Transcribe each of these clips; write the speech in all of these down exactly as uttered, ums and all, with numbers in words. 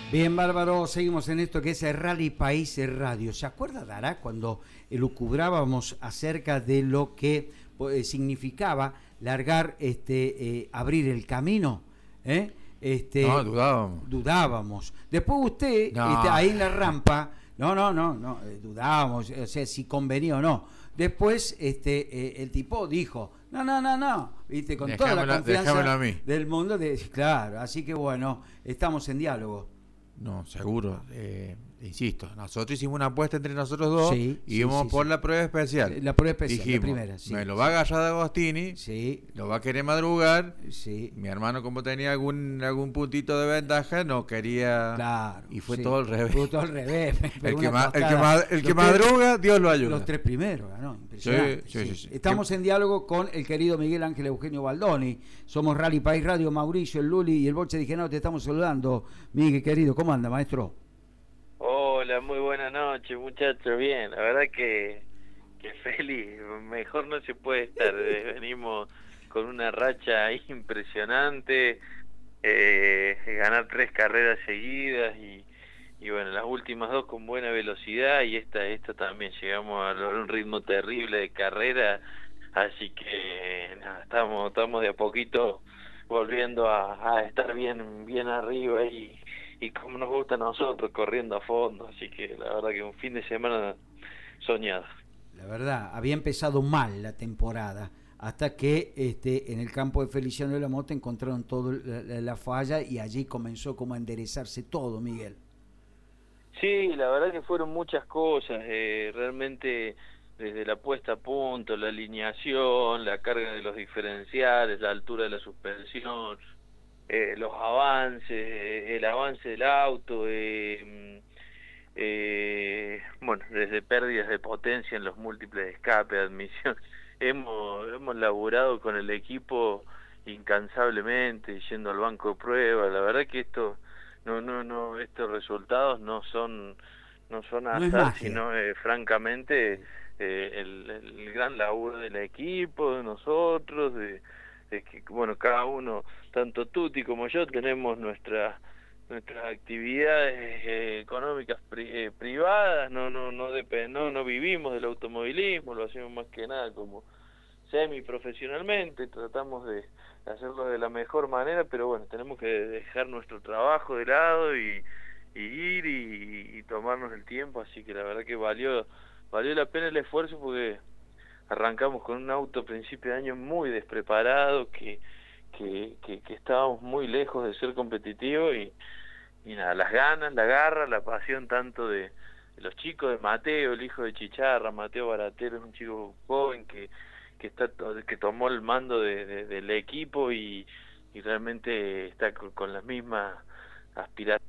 Bien, Bárbaro, seguimos en esto que es el Rally País Radio. ¿Se acuerda, Dara, cuando elucubrábamos acerca de lo que eh, significaba largar, este, eh, abrir el camino? ¿Eh? Este, no, dudábamos. Dudábamos. Después usted, No. este, ahí en la rampa, no, no, no, no, eh, dudábamos, o sea, si convenía o no. Después, este, eh, el tipo dijo, no, no, no, no, viste, con Dejámelo, toda la confianza a mí. del mundo, de, claro, así que bueno, estamos en diálogo. No, seguro. Eh, insisto, nosotros hicimos una apuesta entre nosotros dos sí, y sí, íbamos sí, por sí. la prueba especial. La prueba especial, Dijimos, la primera. Sí, me lo sí. va a agarrar de Agostini, sí. lo va a querer madrugar. Sí. Mi hermano, como tenía algún algún puntito de ventaja, no quería. Claro. Y fue sí. todo al revés. Fue todo al revés. El que, ma, el que, ma, el que madruga, Dios lo ayuda. Los tres primeros, ¿no? Impresionante. Sí, sí, sí, sí. Estamos ¿Qué? en diálogo con el querido Miguel Ángel Eugenio Baldoni. Somos Rally País Radio, Mauricio, el Luli y el Boche de Genao. Te estamos saludando, Miguel, querido. ¿Cómo anda, maestro? Hola, muy buena noche, muchachos. Bien, la verdad que, que feliz. Mejor no se puede estar. Venimos con una racha impresionante. Eh, ganar tres carreras seguidas y, y bueno, las últimas dos con buena velocidad y esta esta también llegamos a un ritmo terrible de carrera. Así que nada, estamos estamos de a poquito volviendo a, a estar bien bien arriba y y como nos gusta a nosotros, corriendo a fondo, así que la verdad que un fin de semana soñado. La verdad, había empezado mal la temporada, hasta que este, en el campo de Feliciano de la Mota encontraron toda la, la falla y allí comenzó como a enderezarse todo, Miguel. Sí, la verdad que fueron muchas cosas, eh, realmente desde la puesta a punto, la alineación, la carga de los diferenciales, la altura de la suspensión, Eh, los avances, eh, el avance del auto, eh, eh, bueno, desde pérdidas de potencia en los múltiples escapes, admisión, hemos hemos laburado con el equipo incansablemente, yendo al banco de pruebas. La verdad que esto, no, no, no, estos resultados no son, no son no azar, sino eh, francamente eh, el, el gran laburo del equipo, de nosotros, de es que bueno, cada uno, tanto Tuti como yo, tenemos nuestra, nuestras actividades eh, económicas pri, eh, privadas, no no no, dep- no no vivimos del automovilismo, lo hacemos más que nada como semi profesionalmente, tratamos de hacerlo de la mejor manera, pero bueno, tenemos que dejar nuestro trabajo de lado y, y ir y, y tomarnos el tiempo, así que la verdad que valió valió la pena el esfuerzo porque arrancamos con un auto a principio de año muy despreparado, que, que, que, que estábamos muy lejos de ser competitivos y, y nada, las ganas, la garra, la pasión tanto de, de los chicos, de Mateo, el hijo de Chicharra. Mateo Baratero es un chico joven que, que, está, que tomó el mando de, de, del equipo y, y realmente está con, con las mismas aspiraciones.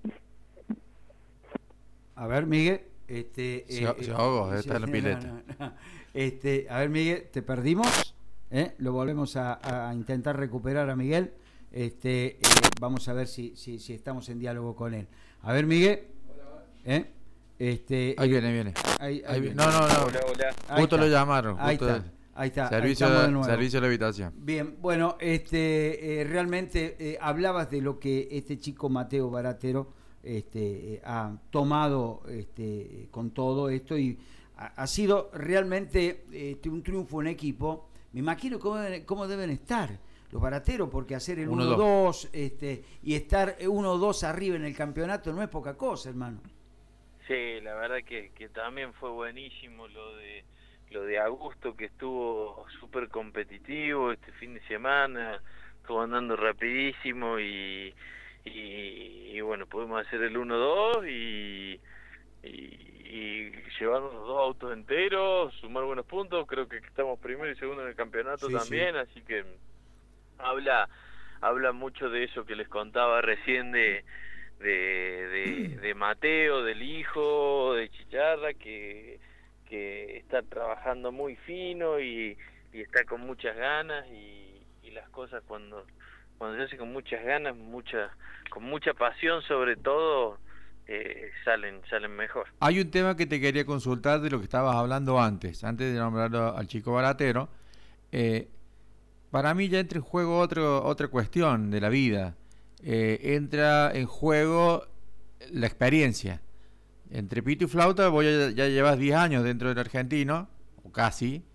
A ver, Miguel. Este, se, eh, se ahogó, eh, está en la pileta. No, no, no. Este, a ver, Miguel, te perdimos, ¿eh? Lo volvemos a, a intentar recuperar a Miguel. Este, eh, vamos a ver si, si, si estamos en diálogo con él. A ver, Miguel. ¿Eh? Este, ahí viene, viene. Ahí, ahí ahí viene. No, no, no. Hola, hola. Justo lo llamaron. Ahí justo está. Ahí está. Servicio, ahí de, servicio de la habitación. Bien, bueno, este, eh, realmente eh, hablabas de lo que este chico Mateo Baratero este, eh, ha tomado este, con todo esto y ha, ha sido realmente este, un triunfo en equipo. Me imagino cómo deben, cómo deben estar los barateros, porque hacer el uno dos este, y estar uno dos arriba en el campeonato no es poca cosa, hermano. Sí, la verdad que, que también fue buenísimo lo de lo de Augusto, que estuvo súper competitivo este fin de semana, estuvo andando rapidísimo y, y, y bueno, pudimos hacer el uno dos y, y, y llevarnos los dos autos enteros, sumar buenos puntos. Creo que estamos primero y segundo en el campeonato sí, también, sí. Así que habla habla mucho de eso que les contaba recién de de, de, de Mateo, del hijo, de Chicharra, que que está trabajando muy fino y, y está con muchas ganas y, y las cosas cuando cuando se hace con muchas ganas, mucha con mucha pasión sobre todo, eh, salen salen mejor. Hay un tema que te quería consultar de lo que estabas hablando antes, antes de nombrarlo al chico Baratero. Eh, para mí ya entra en juego otro, otra cuestión de la vida. Eh, entra en juego la experiencia. Entre pito y flauta vos ya, ya llevas diez años dentro del argentino, o casi,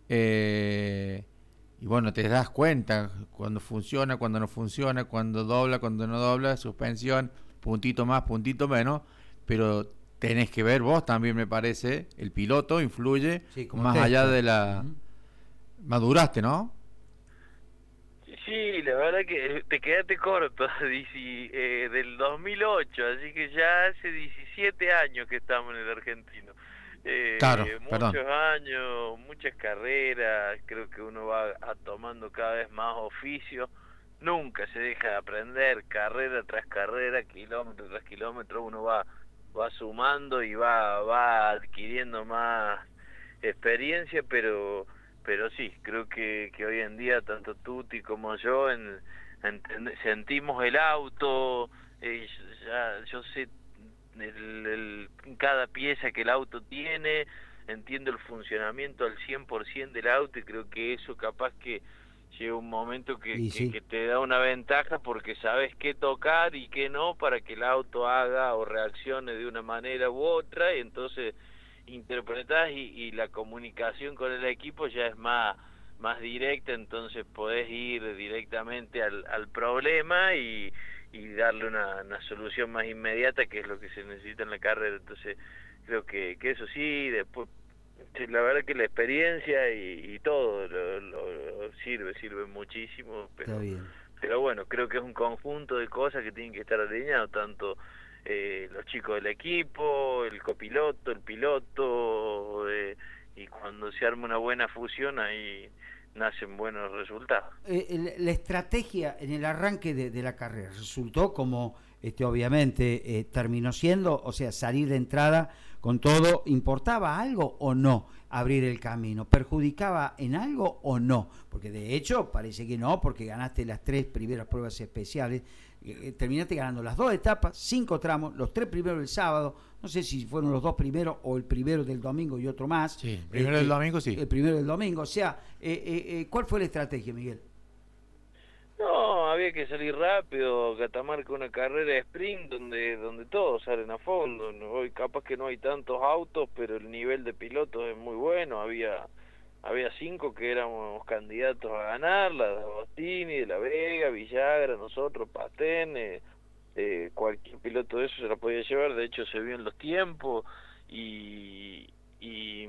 eh, y bueno, te das cuenta cuando funciona, cuando no funciona, cuando dobla, cuando no dobla, suspensión, puntito más, puntito menos, pero tenés que ver vos también, me parece, el piloto influye sí, más texto. Allá de la... Uh-huh. Maduraste, ¿no? Sí, la verdad que te quedaste corto, eh, del dos mil ocho, así que ya hace diecisiete años que estamos en el argentino. Eh, claro, muchos perdón. años, muchas carreras, creo que uno va a, tomando cada vez más oficio, nunca se deja de aprender, carrera tras carrera, kilómetro tras kilómetro, uno va va sumando y va va adquiriendo más experiencia, pero pero sí, creo que, que hoy en día tanto Tuti como yo en, en, sentimos el auto, eh, ya, yo sé el, el, cada pieza que el auto tiene, entiendo el funcionamiento al cien por ciento del auto y creo que eso capaz que llega un momento que, que, sí. que te da una ventaja porque sabes qué tocar y qué no para que el auto haga o reaccione de una manera u otra, y entonces interpretás y, y la comunicación con el equipo ya es más más directa, entonces podés ir directamente al, al problema y, y darle una, una solución más inmediata, que es lo que se necesita en la carrera. Entonces creo que, que eso sí, después la verdad que la experiencia y, y todo lo, lo, lo sirve, sirve muchísimo, pero, Está bien. pero bueno, creo que es un conjunto de cosas que tienen que estar alineados, tanto eh, los chicos del equipo, el copiloto, el piloto, eh, y cuando se arma una buena fusión ahí nacen buenos resultados. Eh, el, la estrategia en el arranque de, de la carrera resultó como, este, obviamente, eh, terminó siendo, o sea, salir de entrada con todo, ¿importaba algo o no abrir el camino? ¿Perjudicaba en algo o no? Porque de hecho parece que no, porque ganaste las tres primeras pruebas especiales, eh, terminaste ganando las dos etapas, cinco tramos, los tres primeros del sábado, no sé si fueron los dos primeros o el primero del domingo y otro más. Sí, el primero eh, del domingo sí. El primero del domingo, o sea, eh, eh, ¿cuál fue la estrategia, Miguel? No, había que salir rápido, Catamarca una carrera de sprint donde donde todos salen a fondo. Hoy capaz que no hay tantos autos, pero el nivel de pilotos es muy bueno. Había había cinco que éramos candidatos a ganar, la de Agostini, de La Vega, Villagra, nosotros, Pastén, eh, eh, cualquier piloto de eso se la podía llevar. De hecho se vio en los tiempos y y,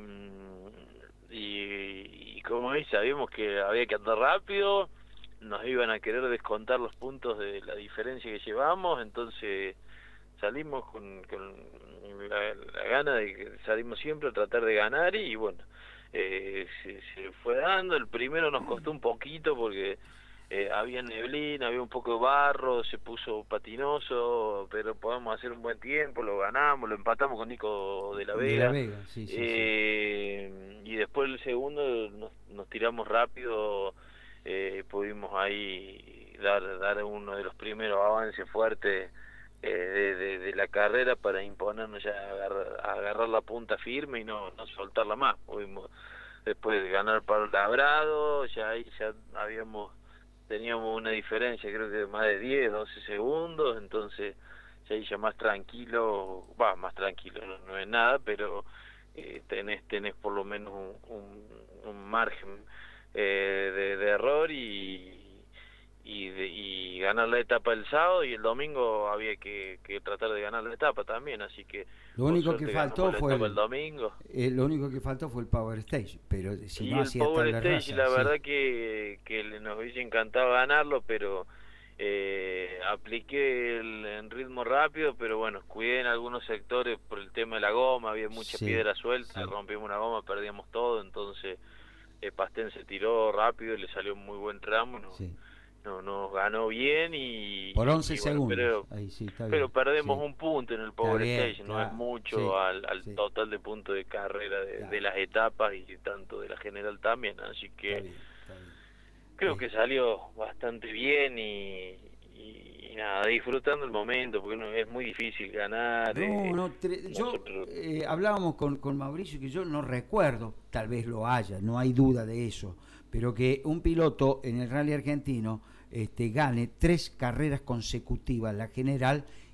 y, y como veis sabíamos que había que andar rápido, nos iban a querer descontar los puntos de la diferencia que llevamos, entonces salimos con, con la, la gana de que salimos siempre a tratar de ganar y bueno, eh, se, se fue dando. El primero nos costó un poquito porque eh, había neblina, había un poco de barro, se puso patinoso, pero podemos hacer un buen tiempo, lo ganamos, lo empatamos con Nico de la Vega, de la Vega sí, sí, eh, sí. Y después el segundo nos, nos tiramos rápido. Eh, pudimos ahí dar dar uno de los primeros avances fuertes eh, de, de, de la carrera para imponernos ya a agarrar, a agarrar la punta firme y no, no soltarla más. Pudimos después de ganar para el Labrado, ya ahí ya habíamos teníamos una diferencia creo que de más de diez, doce segundos, entonces ya ahí ya más tranquilo, va, más tranquilo, no, no es nada, pero eh, tenés tenés por lo menos un, un, un margen Eh, de, de error y y, de, y ganar la etapa el sábado, y el domingo había que, que tratar de ganar la etapa también, así que lo único que faltó fue el, el domingo eh, lo único que faltó fue el Power Stage, pero si y no el hacía Power Stage raza, la sí. verdad que, que nos hubiese encantado ganarlo, pero eh, apliqué el, en ritmo rápido, pero bueno, cuidé en algunos sectores por el tema de la goma, había mucha sí, piedra suelta, sí. rompimos una goma, perdíamos todo, entonces Eh, Pastén se tiró rápido y le salió un muy buen tramo, no, sí. no nos ganó bien y por once y bueno, segundos pero, ahí sí, está pero bien. perdemos sí. un punto en el Power bien, Stage, no claro. es mucho sí, al, al sí. total de puntos de carrera de, claro. de las etapas y tanto de la general también, así que está bien, está bien. creo sí. que salió bastante bien y, y, y nada, disfrutando el momento, porque no, es muy difícil ganar. No, eh, no, tre- nosotros... yo eh, hablábamos con, con Mauricio que yo no recuerdo, tal vez lo haya, no hay duda de eso, pero que un piloto en el rally argentino este, gane tres carreras consecutivas, la general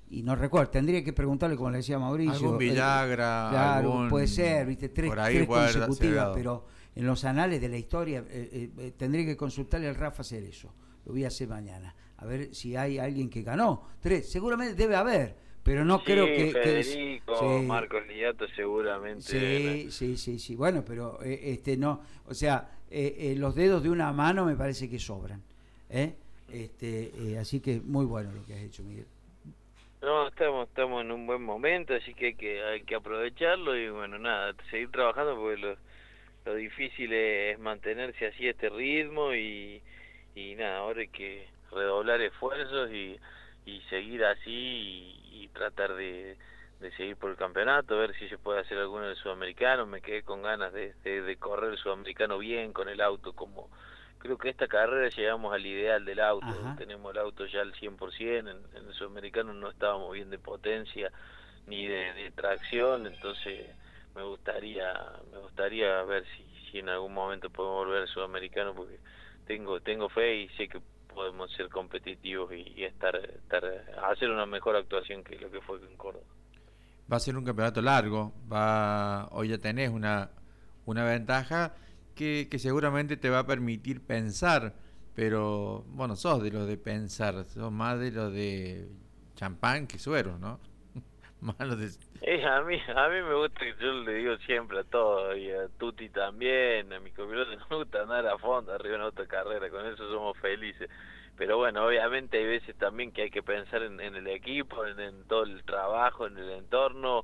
y no recuerdo, tendría que preguntarle, como le decía Mauricio. Algún Villagra, eh, claro, algún, puede ser, viste, tres, por ahí tres puede haber consecutivas, llegado. pero en los anales de la historia eh, eh, tendría que consultarle al Rafa hacer eso. Lo voy a hacer mañana, a ver si hay alguien que ganó. Tres, seguramente debe haber, pero no sí, creo que... Federico, que sí, Marcos Liato seguramente. Sí, sí, sí, sí. Bueno, pero eh, este no, o sea, eh, eh, los dedos de una mano me parece que sobran, ¿eh? Este, eh, así que muy bueno lo que has hecho, Miguel. No, estamos estamos en un buen momento, así que hay que hay que aprovecharlo y bueno, nada, seguir trabajando porque lo, lo difícil es mantenerse así a este ritmo y, y nada, ahora hay que redoblar esfuerzos y, y seguir así y, y tratar de, de seguir por el campeonato, ver si se puede hacer alguno del sudamericano. Me quedé con ganas de, de, de correr el sudamericano bien con el auto, como creo que esta carrera llegamos al ideal del auto. Ajá. Tenemos el auto ya al cien por ciento, en, en el sudamericano no estábamos bien de potencia ni de, de tracción, entonces me gustaría me gustaría ver si, si en algún momento podemos volver al sudamericano, porque tengo tengo fe y sé que podemos ser competitivos y, y estar, estar hacer una mejor actuación que lo que fue en Córdoba. Va a ser un campeonato largo, va hoy ya tenés una, una ventaja que, que seguramente te va a permitir pensar, pero bueno, sos de los de pensar, sos más de los de champán que sueros, ¿no? Más los de... Eh, a mí a mí me gusta, yo le digo siempre a todos, y a Tuti también, a mi copiloto, nos gusta andar a fondo arriba en otra carrera, con eso somos felices. Pero bueno, obviamente hay veces también que hay que pensar en, en el equipo, en, en todo el trabajo, en el entorno,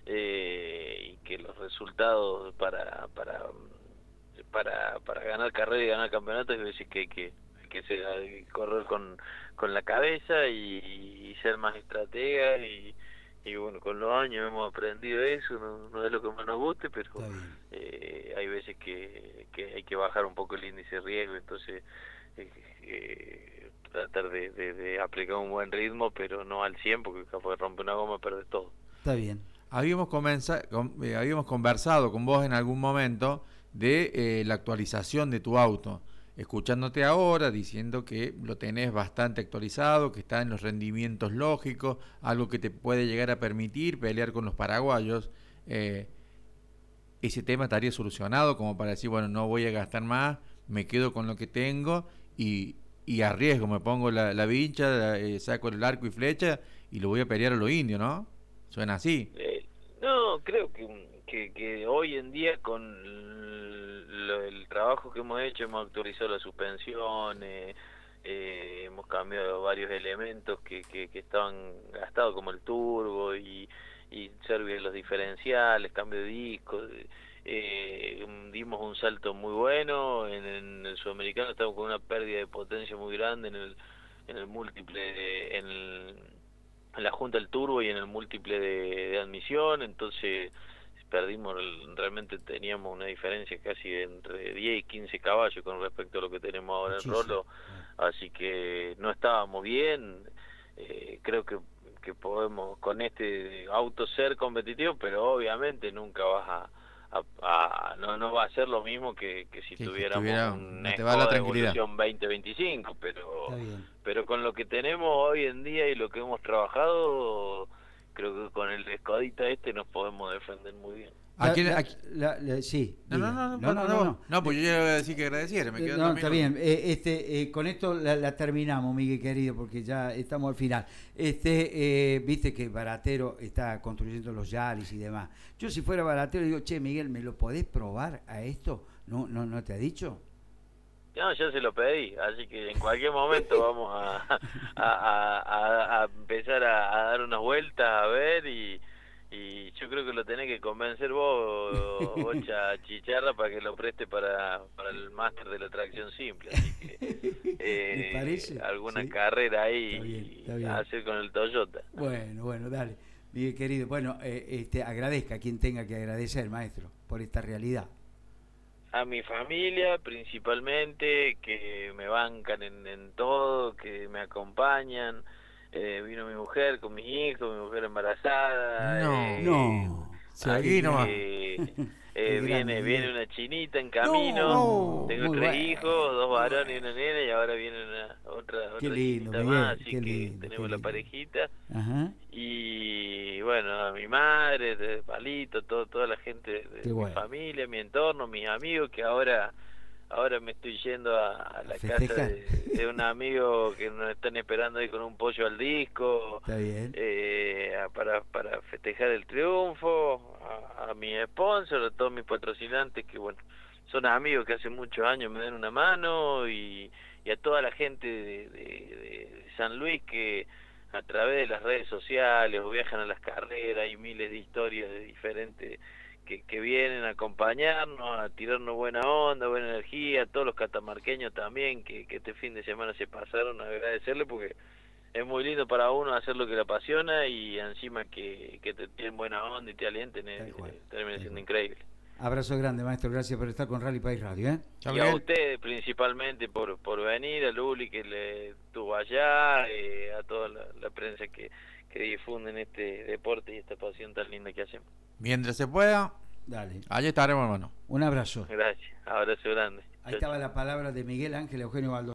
eh, y que los resultados para para para para ganar carrera y ganar campeonatos, hay veces que hay que, hay que, ser, hay que correr con, con la cabeza y, y ser más estratega y, y bueno, con los años hemos aprendido eso, no, no es lo que más nos guste, pero eh, hay veces que, que hay que bajar un poco el índice de riesgo, entonces eh, eh, tratar de, de, de aplicar un buen ritmo, pero no al cien, porque capaz de romper una goma perder todo. Está bien. Habíamos, comenzado, con, eh, habíamos conversado con vos en algún momento de eh, la actualización de tu auto, escuchándote ahora, diciendo que lo tenés bastante actualizado, que está en los rendimientos lógicos, algo que te puede llegar a permitir pelear con los paraguayos. Eh, ese tema estaría solucionado como para decir, bueno, no voy a gastar más, me quedo con lo que tengo y, y arriesgo, me pongo la, la vincha, eh, saco el arco y flecha y lo voy a pelear a los indios, ¿no? Suena así. Eh, no, creo que, que, que hoy en día con lo, el trabajo que hemos hecho, hemos actualizado la suspensión, eh, eh, hemos cambiado varios elementos que, que, que estaban gastados, como el turbo y, y servir los diferenciales, cambio de discos. Eh, dimos un salto muy bueno en, en el sudamericano, estamos con una pérdida de potencia muy grande en el en el múltiple de, en, el, en la junta del turbo y en el múltiple de, de admisión, entonces perdimos, realmente teníamos una diferencia casi de entre diez y quince caballos con respecto a lo que tenemos ahora en Rolo, así que no estábamos bien. Eh, creo que que podemos con este auto ser competitivos, pero obviamente nunca vas a A, a, no no va a ser lo mismo que, que si que, tuviéramos que un no te va la Evolución veinte veinticinco, pero pero con lo que tenemos hoy en día y lo que hemos trabajado, creo que con el Escodita este nos podemos defender muy bien. Aquí, la, aquí... La, la, sí, no, no, no, no, no, no, no, no, no, pues yo ya iba a decir que agradeciera, me quedo no, está bien, eh, este, eh, con esto la, la terminamos, Miguel querido, porque ya estamos al final. Este, eh, viste que Baratero está construyendo los Yaris y demás. Yo si fuera Baratero digo, che, Miguel, ¿me lo podés probar a esto? ¿No, no, no te ha dicho? No, yo se lo pedí, así que en cualquier momento vamos a, a, a, a, a empezar a, a dar unas vueltas, a ver, y y yo creo que lo tenés que convencer vos, Bocha Chicharra, para que lo preste para, para el máster de la tracción simple, así que eh, parece? alguna ¿Sí? carrera ahí está bien, está bien. A hacer con el Toyota. Bueno, bueno, dale, Miguel querido, bueno, eh, este, agradezca a quien tenga que agradecer, maestro, por esta realidad. A mi familia principalmente, que me bancan en, en todo, que me acompañan. Eh, vino mi mujer con mis hijos, mi mujer embarazada. No, eh, no. Seguí nomás. Que, Eh, viene grande, viene Miguel. una chinita en camino. No, Tengo muy tres bueno, hijos, dos muy varones bueno. y una nena, y ahora viene una, otra, Qué otra lindo, chinita Miguel, más, así qué que lindo, tenemos qué la lindo. parejita. Ajá. Y bueno, a mi madre, de Palito, todo, toda la gente de Qué mi bueno. familia, mi entorno, mis amigos, que ahora ahora me estoy yendo a, a la A casa festejar. de, de un amigo que nos están esperando ahí con un pollo al disco, Está bien. eh, a- para, para festejar el triunfo, a, a mi sponsor, a todos mis patrocinantes que bueno, son amigos que hace muchos años me dan una mano, y, y a toda la gente de, de, de San Luis que a través de las redes sociales o viajan a las carreras, hay miles de historias de diferentes que, que vienen a acompañarnos, a tirarnos buena onda, buena energía, a todos los catamarqueños también que, que este fin de semana se pasaron, a agradecerle porque es muy lindo para uno hacer lo que le apasiona, y encima que, que te tienen buena onda y te alienten, eh, Tal cual, eh, termina tal siendo cual. increíble. Abrazo grande, maestro. Gracias por estar con Rally País Radio, ¿eh? Chao, Y a Miguel. ustedes principalmente por, por venir, a Luli que le estuvo allá, eh, a toda la, la prensa que, que difunden este deporte y esta pasión tan linda que hacemos. Mientras se pueda, Dale. allí estaremos, hermano. Un abrazo. Gracias, abrazo grande. Ahí Chau, estaba la palabra de Miguel Ángel Eugenio Baldo.